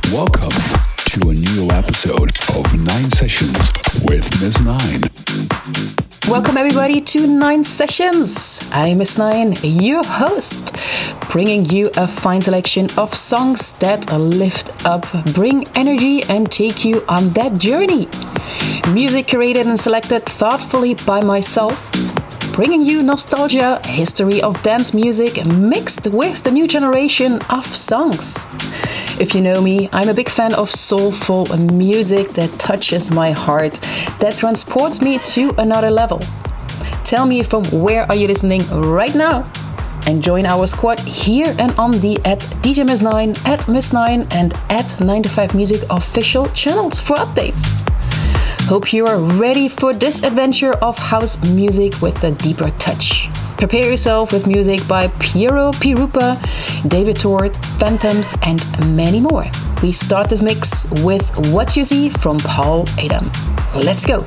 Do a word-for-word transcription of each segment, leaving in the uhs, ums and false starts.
Welcome to a new episode of Nine Sessions with Miss Nine. Welcome everybody to Nine Sessions. I'm Miss Nine, your host, bringing you a fine selection of songs that lift up, bring energy and take you on that journey. Music curated and selected thoughtfully by myself, bringing you nostalgia, history of dance music mixed with the new generation of songs. If you know me, I'm a big fan of soulful music that touches my heart, that transports me to another level. Tell me from where are you listening right now? And join our squad here and on the at D J Miss Nine, at Miss Nine and at nine to five Music official channels for updates. Hope you are ready for this adventure of house music with a deeper touch. Prepare yourself with music by Piero Pirupa, David Tort, Phantoms, and many more. We start this mix with What You See from Paul Adam. Let's go!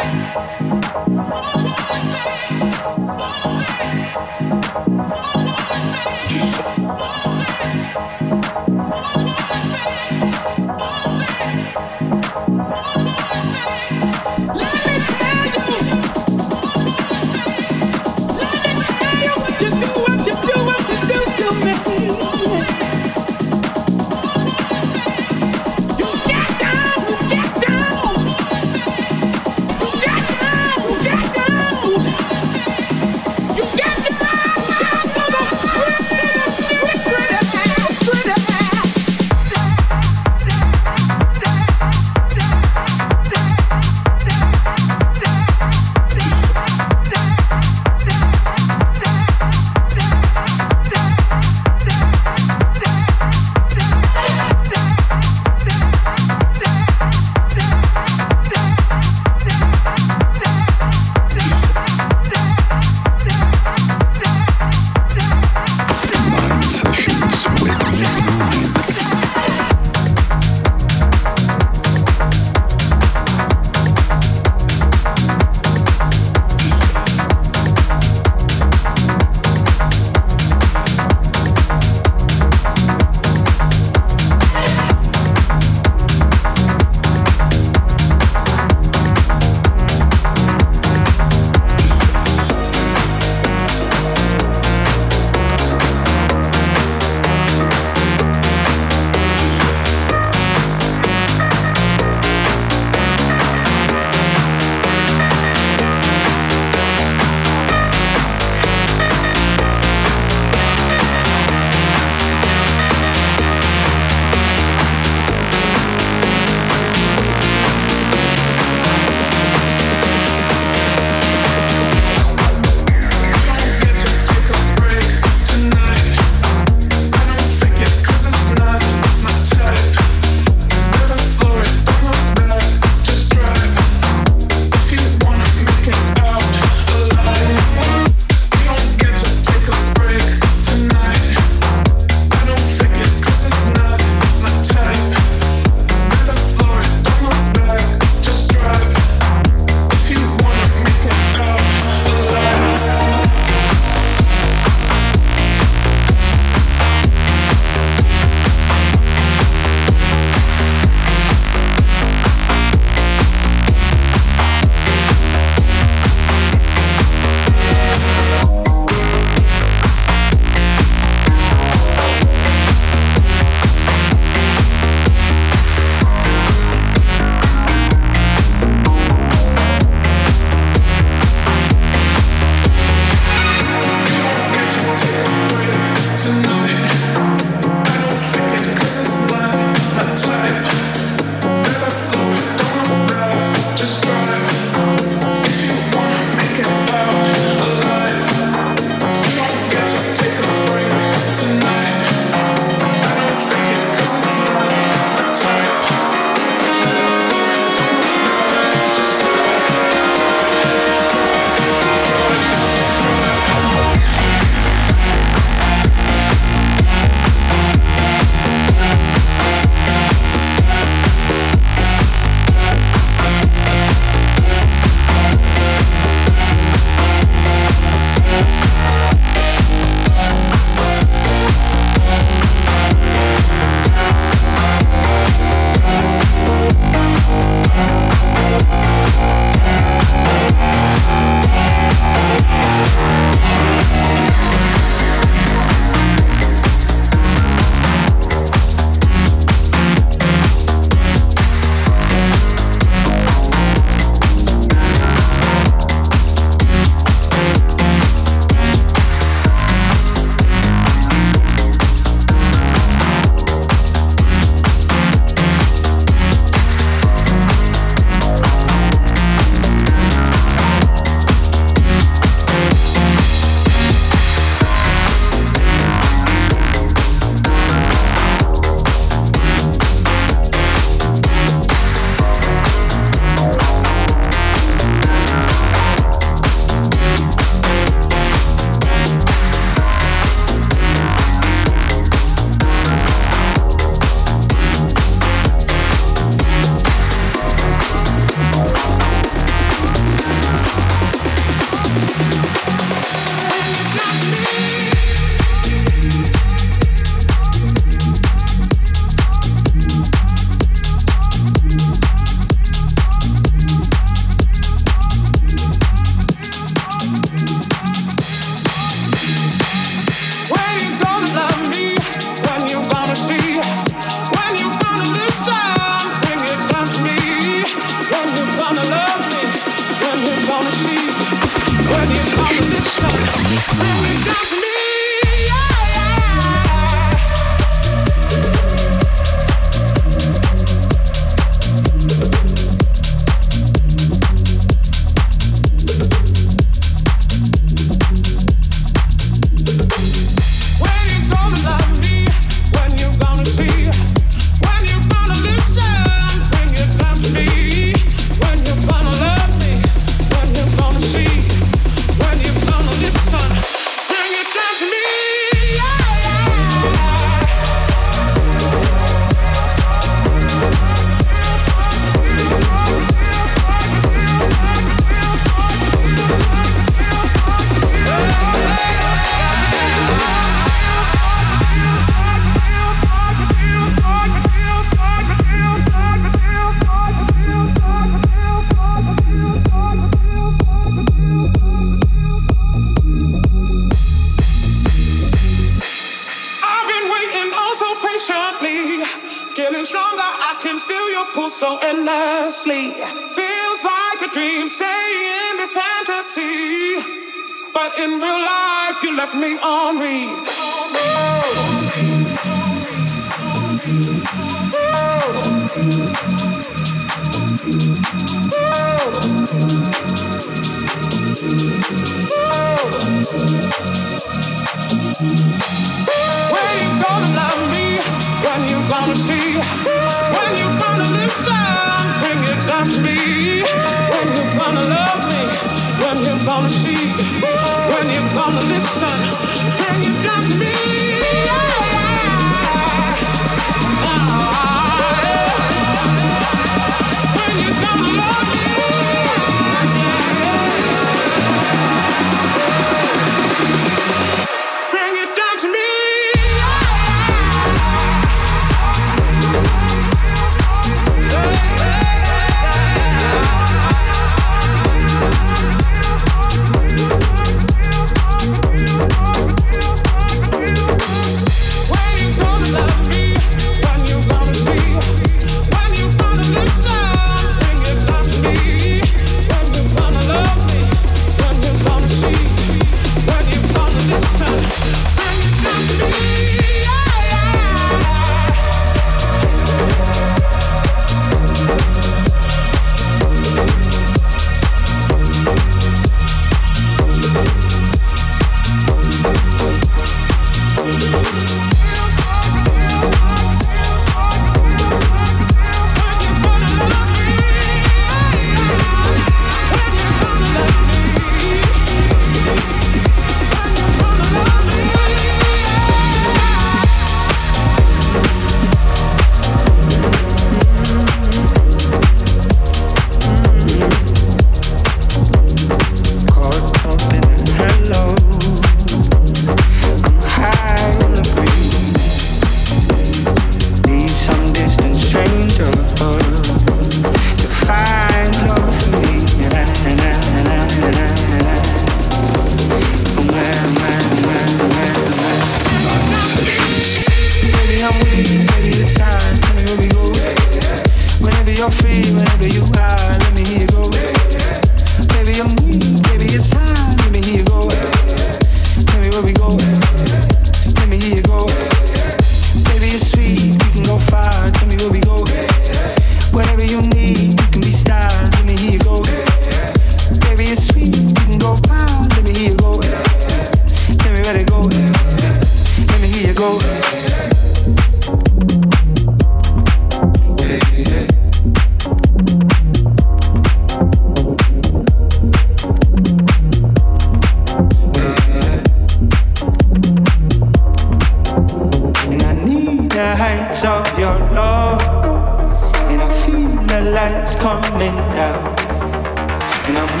And I'm weaving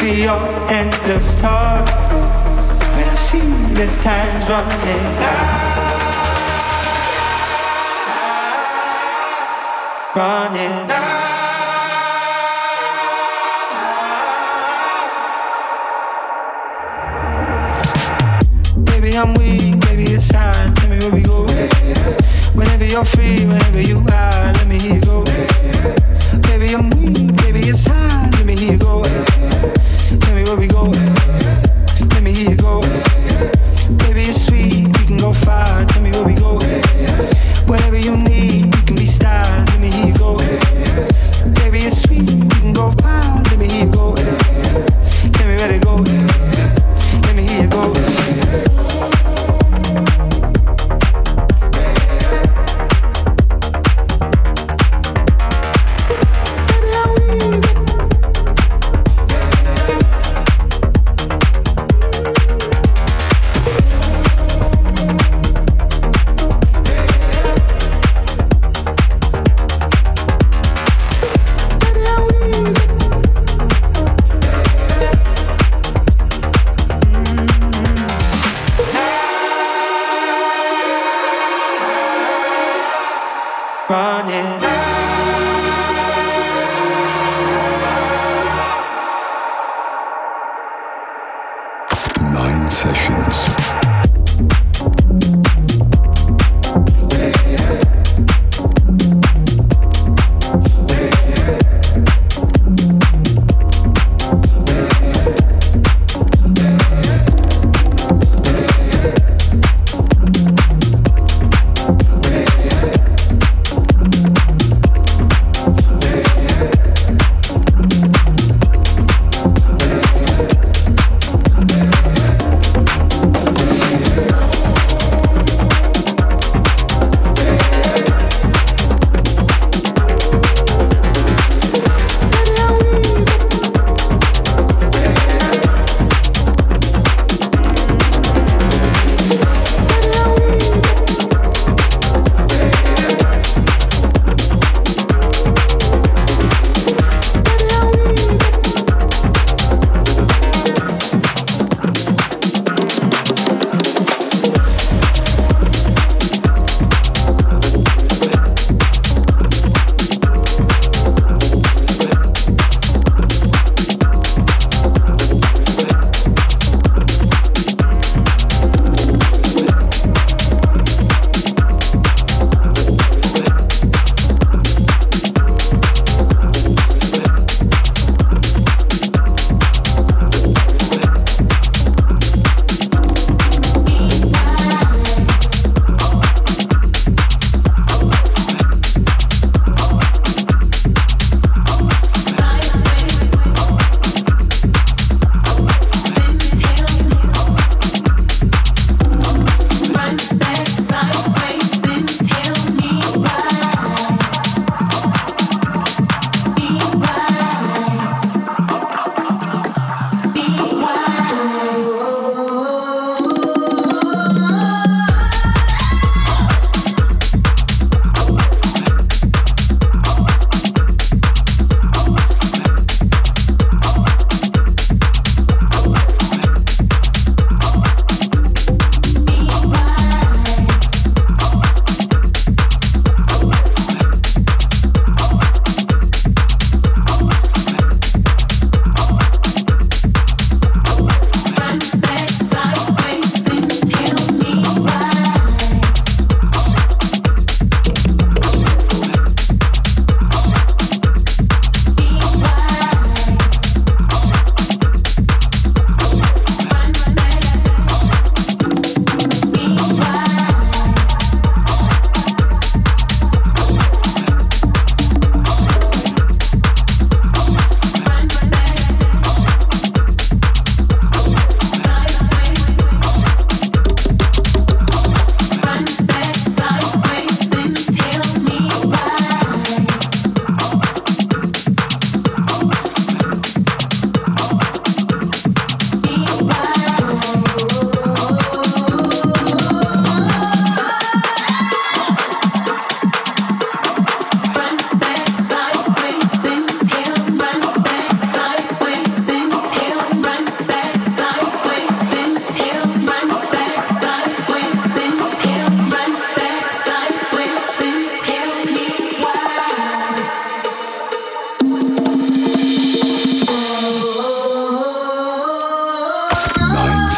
for your endless talk. When I see the time's running out, running out. Baby, I'm weak, baby, it's time. Tell me where we go. Whenever you're free, whenever you are, let me hear you go. Baby, I'm weak, baby, it's time. Let me hear you go. Tell me where we go. Let me hear you go. Baby, it's sweet, we can go far. Tell me where we go. Whatever you need, we can be stars. Let me hear you go. Baby, it's sweet, we can go far. Let me hear you go. Tell me where to go. Let me hear you go.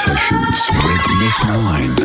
Sessions with Miss Nine.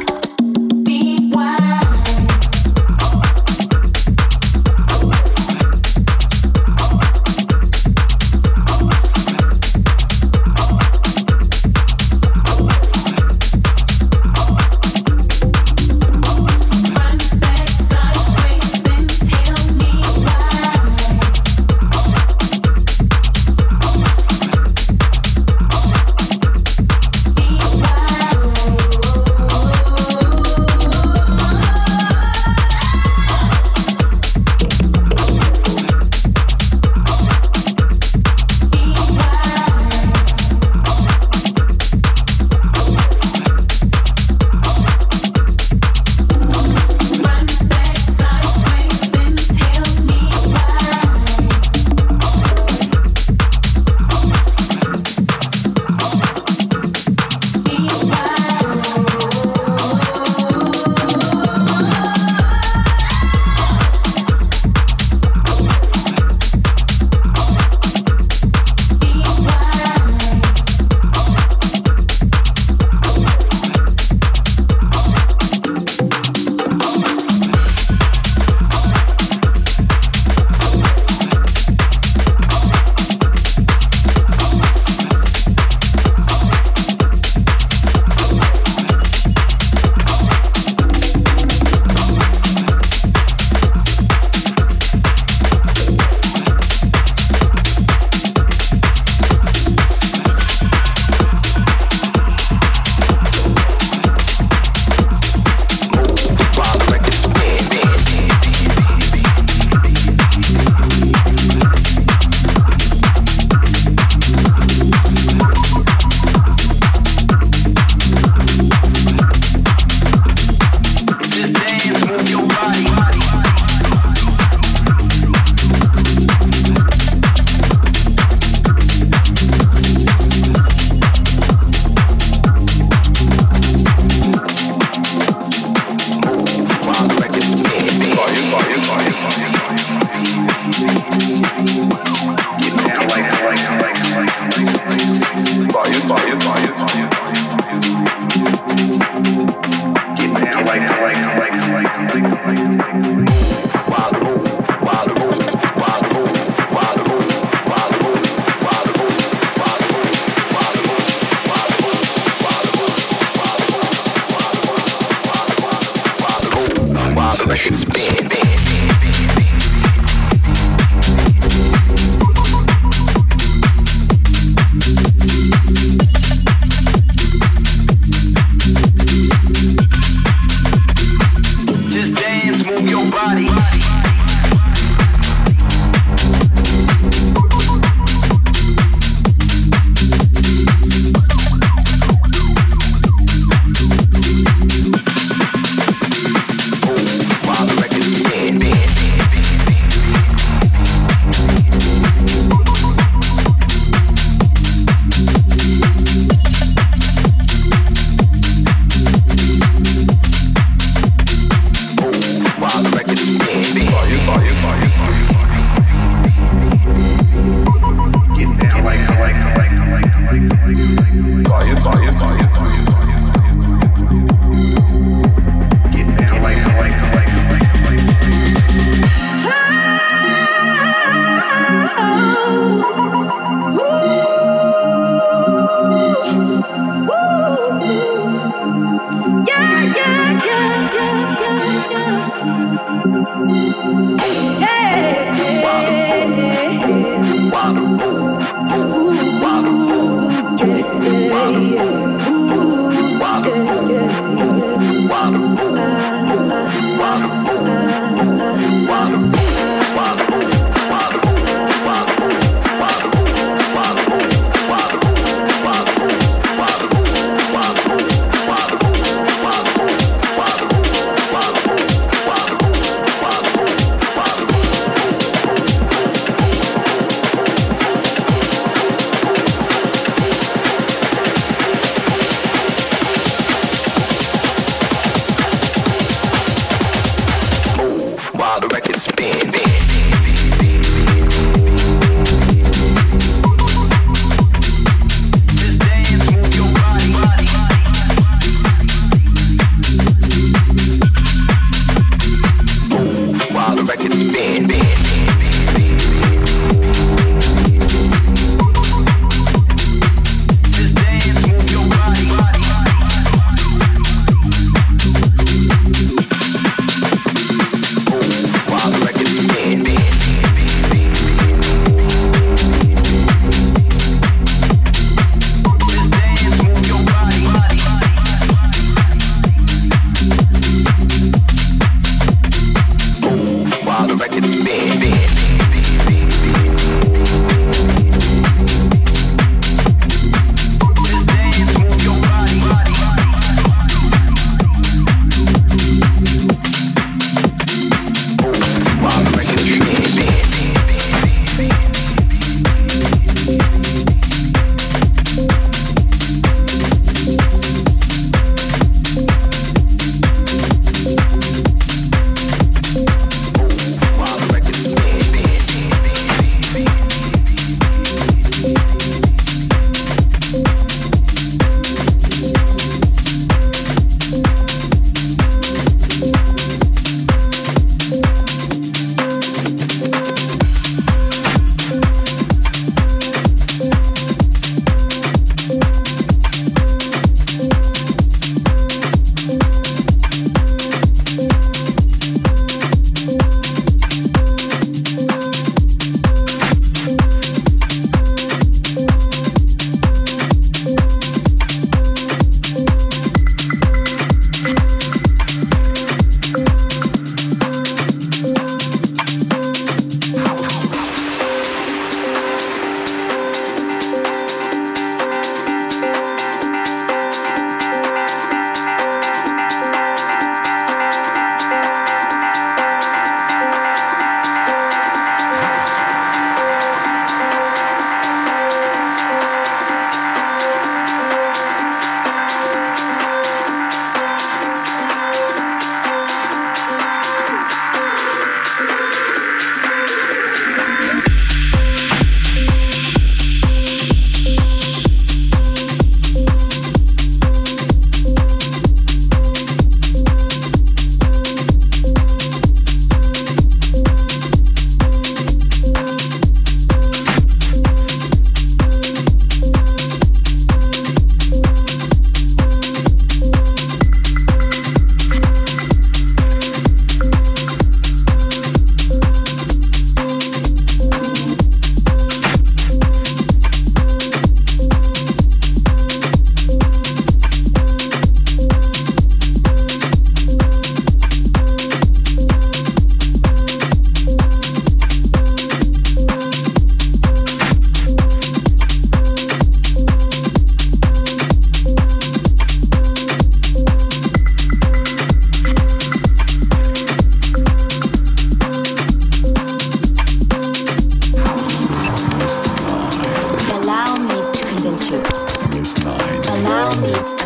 While the record's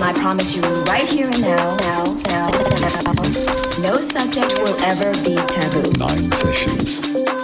I promise you right here and now, now, now, now, no subject will ever be taboo. Nine sessions.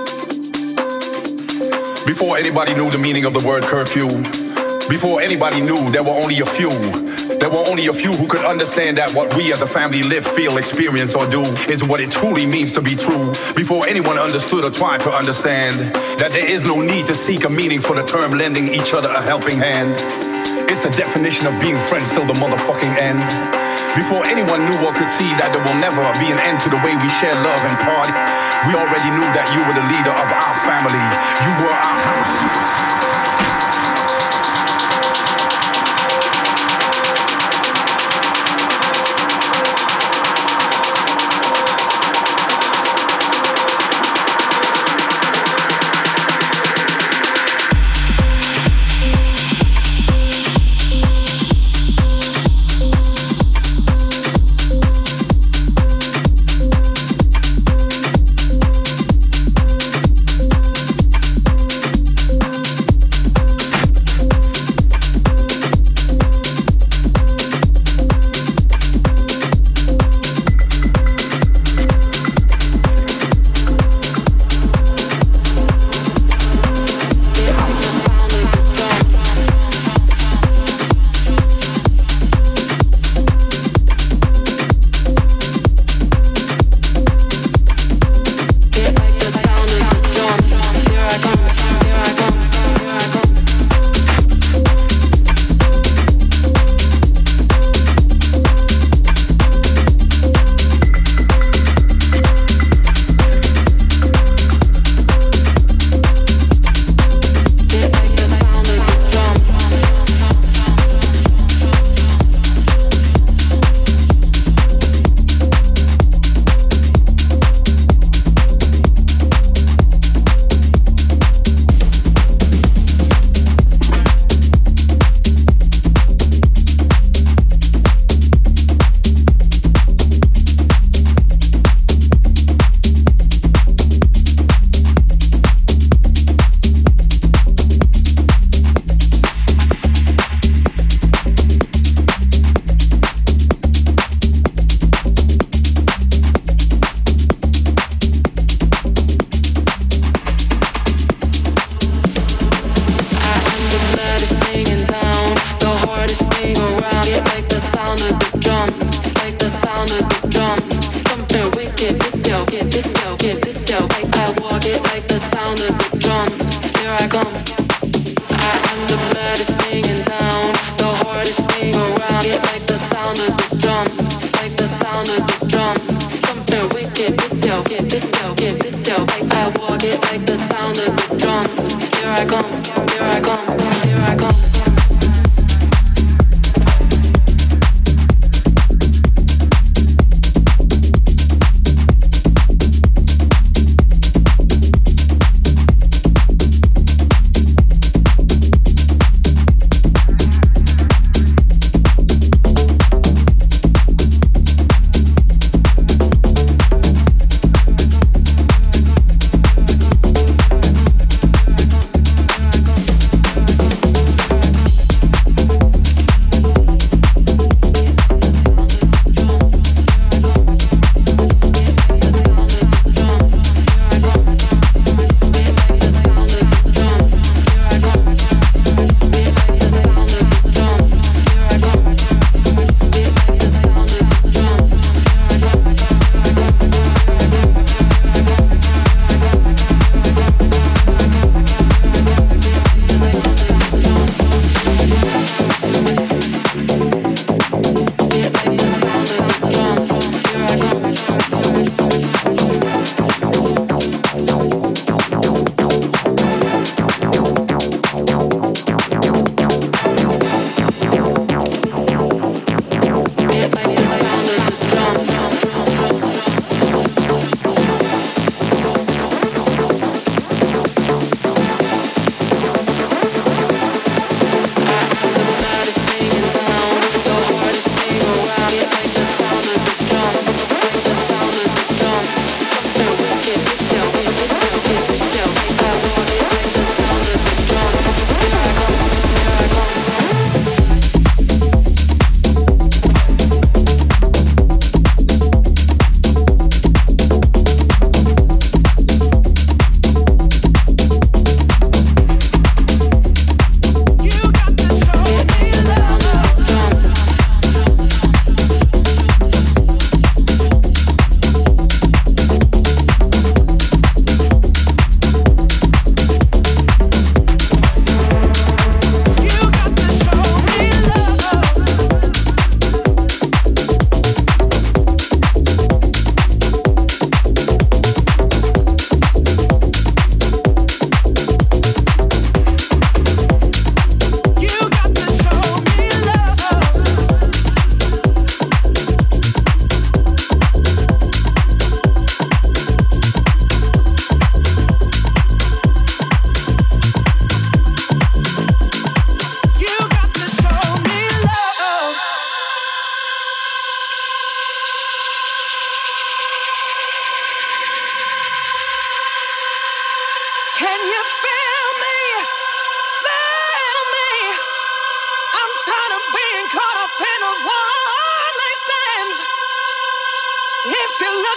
Before anybody knew the meaning of the word curfew, before anybody knew there were only a few, there were only a few who could understand that what we as a family live, feel, experience, or do is what it truly means to be true. Before anyone understood or tried to understand that there is no need to seek a meaning for the term lending each other a helping hand. It's the definition of being friends till the motherfucking end. Before anyone knew or could see that there will never be an end to the way we share love and party, we already knew that you were the leader of our family. You were our house.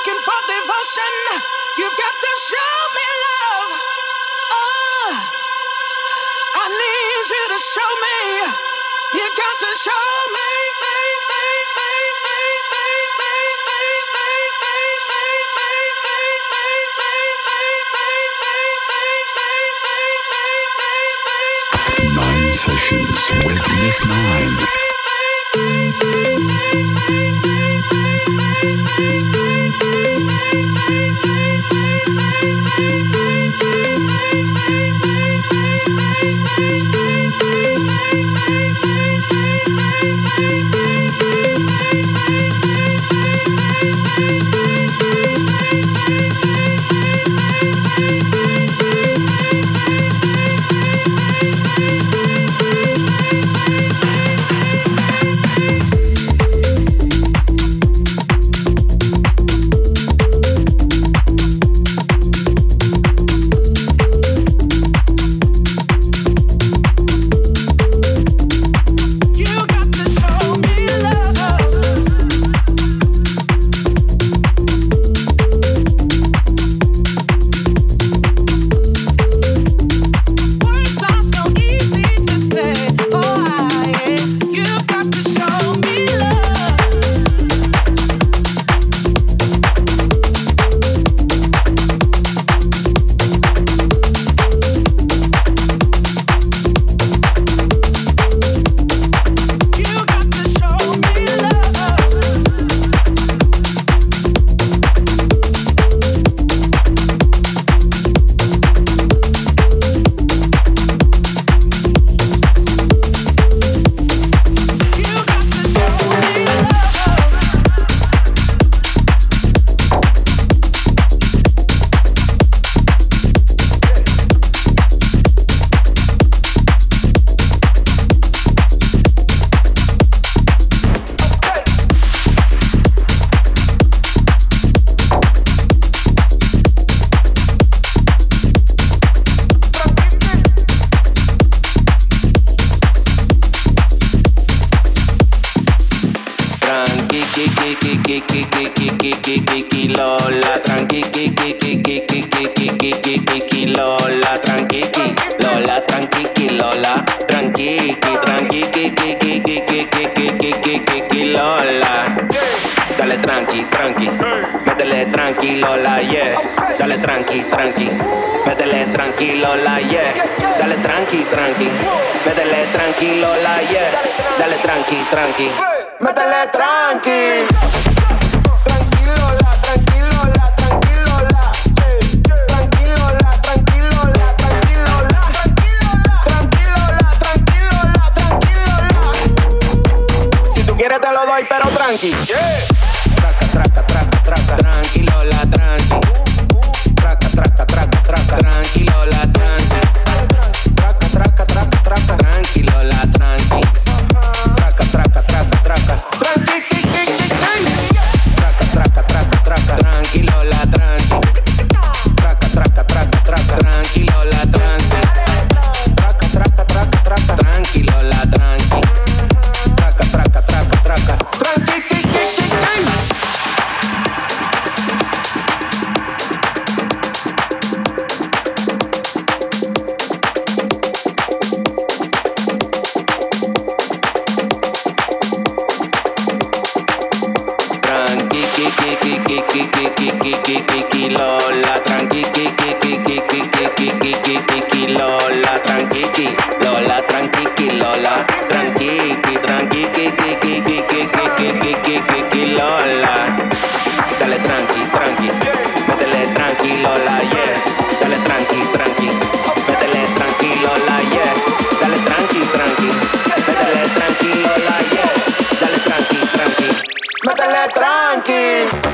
looking for devotion, you've got to show me love. Oh, I need you to show me. You got to show me. Nine Sessions with Miss Nine. Tranqui, métele tranqui. Pero tranqui, yeah. Traca, traca, traca, traca, tranquilo, la tranqui. Traca, traca, traca, traca, tranquilo, la tranqui. Traca, traca, traca, traca, tranquilo, la tranqui. Traca, traca, traca, traca, tranqui, traca, traca, traca, traca, tranquilo, la tranqui. Traca, traca, traca, traca, tranquilo, la tranqui. Traca, traca, traca, traca, tranquilo, la tranqui. Traca, traca, traca, traca. Lola, tranqui, Lola, tranqui, Lola, tranqui, Lola, tranqui, tranqui, Lola. Dale tranqui, tranqui, métele tranqui, Lola, yeah. Dale tranqui, tranqui, métele tranqui, Lola, yeah. Dale tranqui, tranqui, métele tranqui, Lola, yeah. Dale tranqui, tranqui, métele tranqui.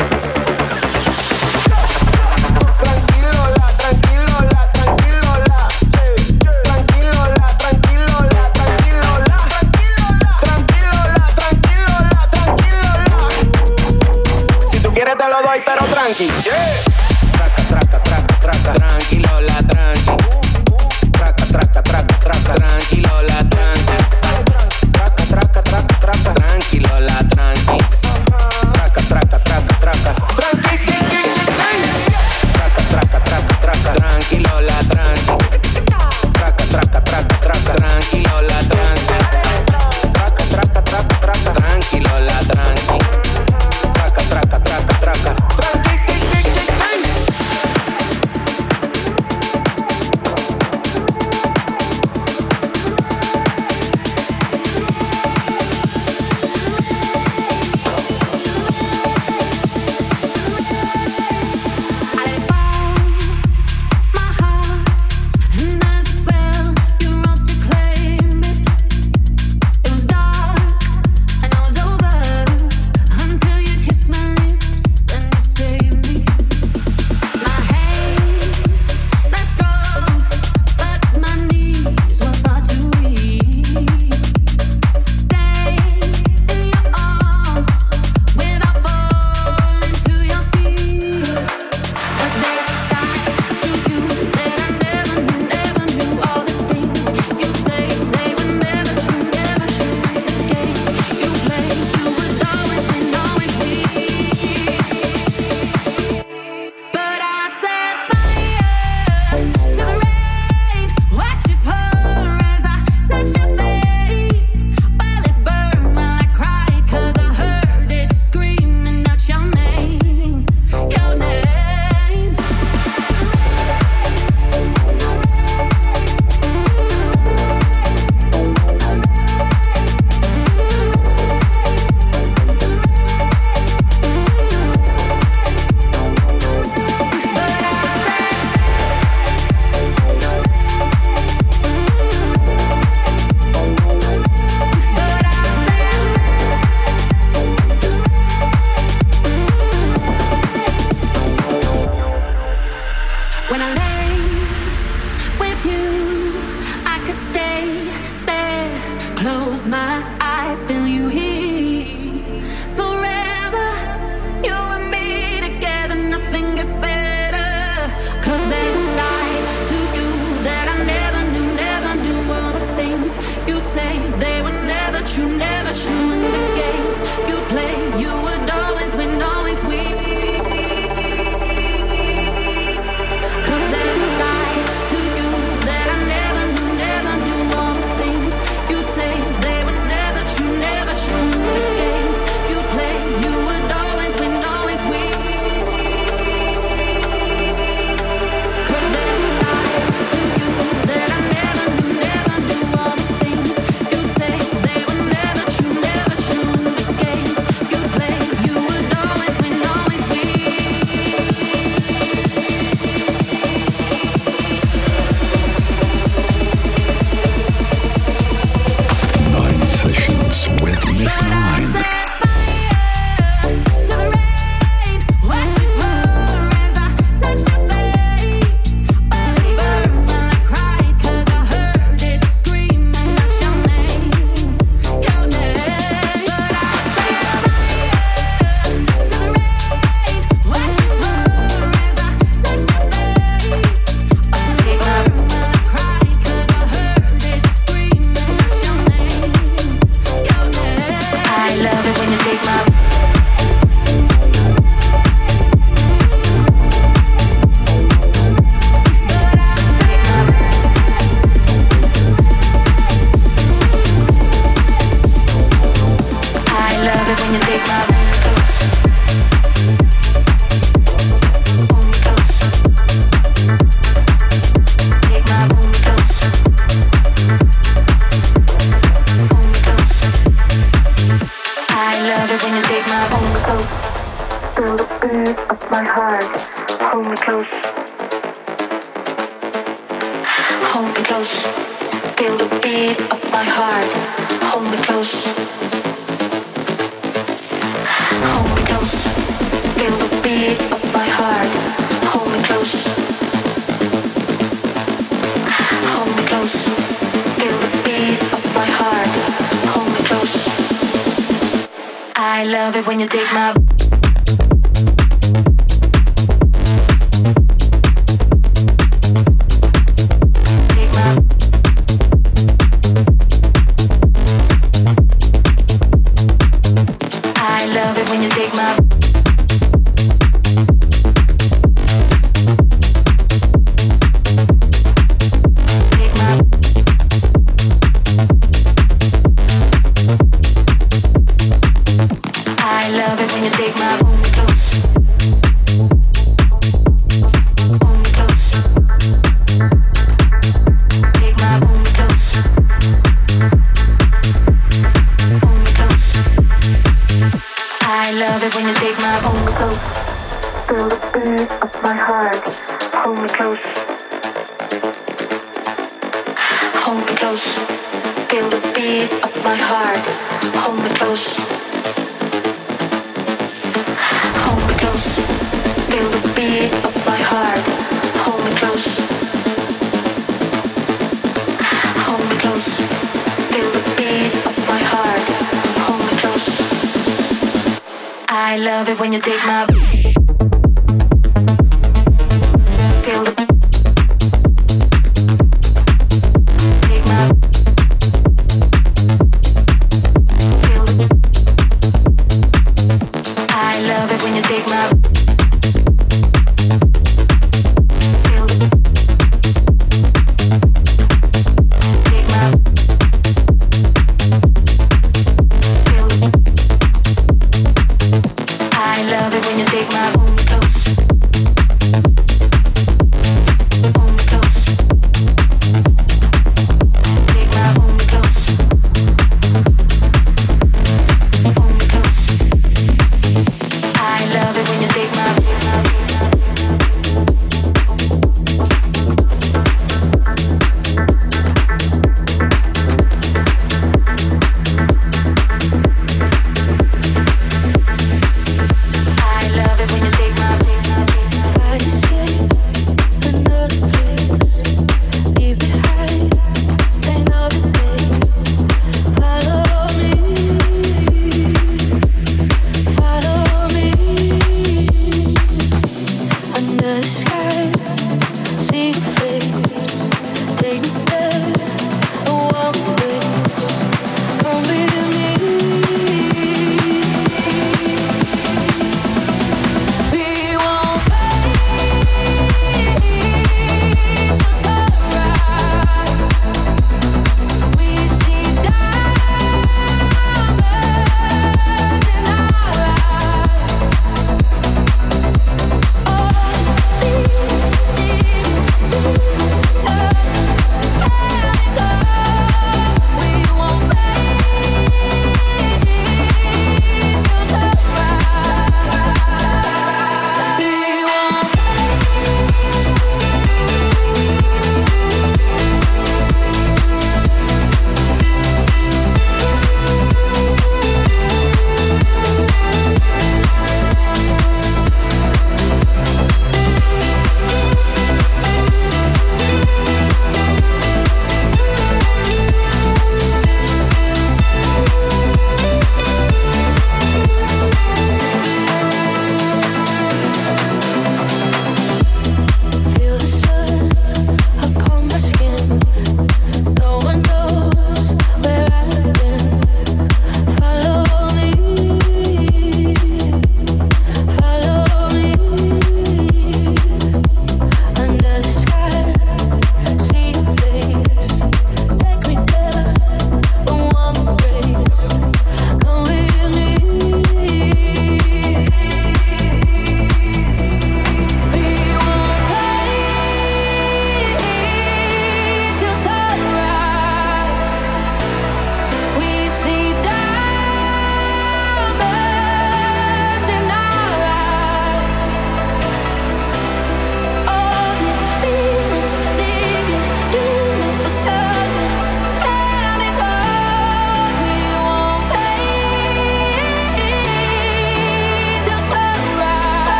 Pero tranqui, yeah. Traca, traca, traca, traca, tranquilo, la tranqui. Traca, traca, traca, traca, tranquilo, la tranqui. Traca, traca, traca, traca, tranquilo, la tranqui. Traca, traca, traca, traca, tranqui. When you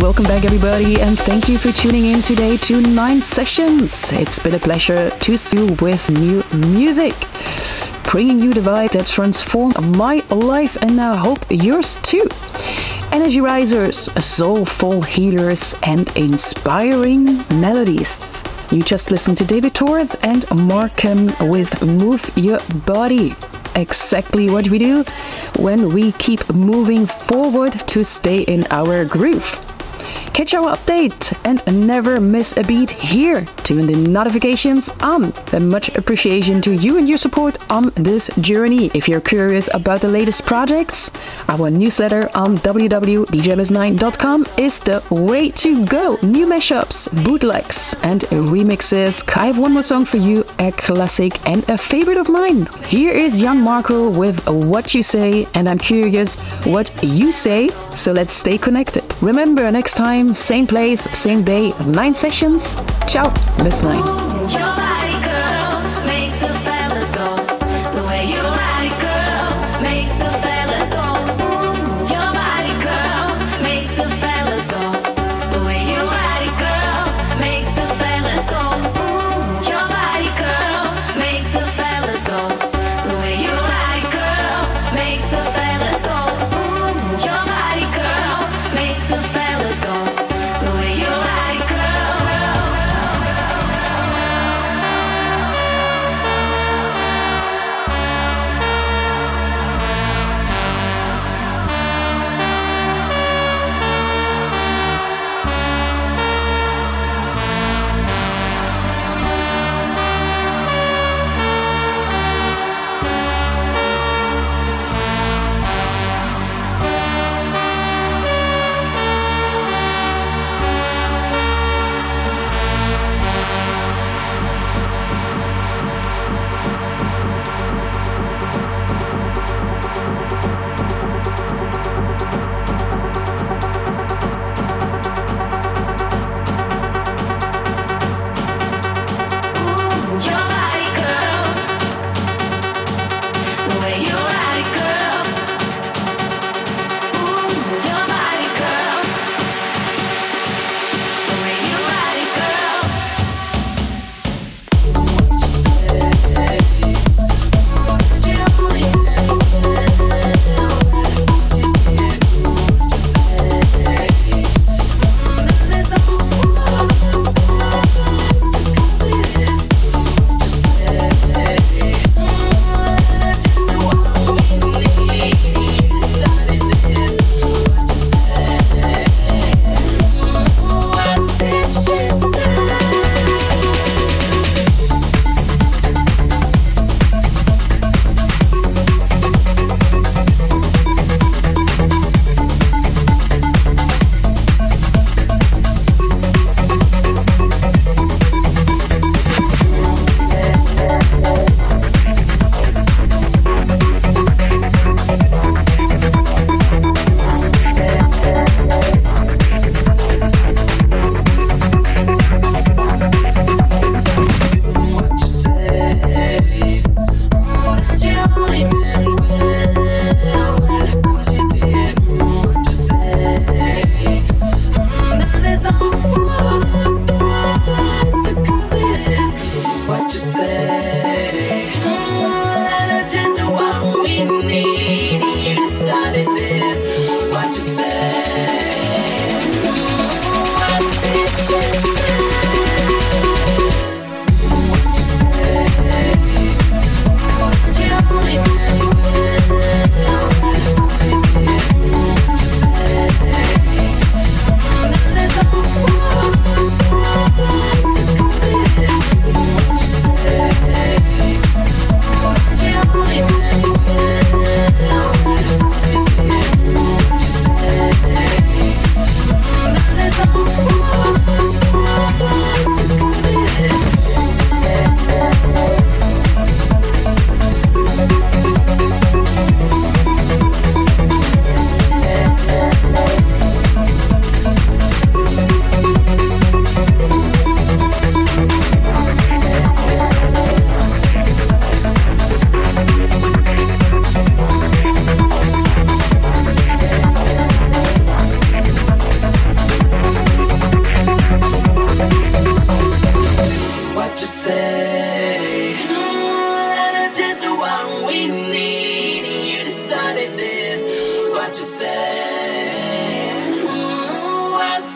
welcome back everybody, and thank you for tuning in today to Nine Sessions. It's been a pleasure to see you with new music, bringing you the vibe that transformed my life and I hope yours too. Energy risers, soulful healers and inspiring melodies. You just listened to David Torth and Markham with Move Your Body. Exactly what we do when we keep moving forward to stay in our groove. Catch our update and never miss a beat here. Tune the notifications on. A much appreciation to you and your support on this journey. If you're curious about the latest projects, our newsletter on w w w dot d j m s nine dot com is the way to go. New mashups, bootlegs and remixes. I have one more song for you, a classic and a favorite of mine. Here is Young Marco with What You Say, and I'm curious what you say, so let's stay connected. Remember, next time, same place, same day, Nine Sessions. Ciao, Miss Nine.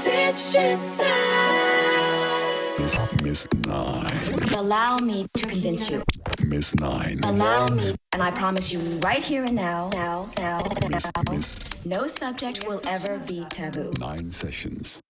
did she say? Miss, Miss Nine. Allow me to convince you. Miss Nine. Allow me, and I promise you right here and now, now, now, Miss, now, Miss no subject will ever be taboo. Nine Sessions.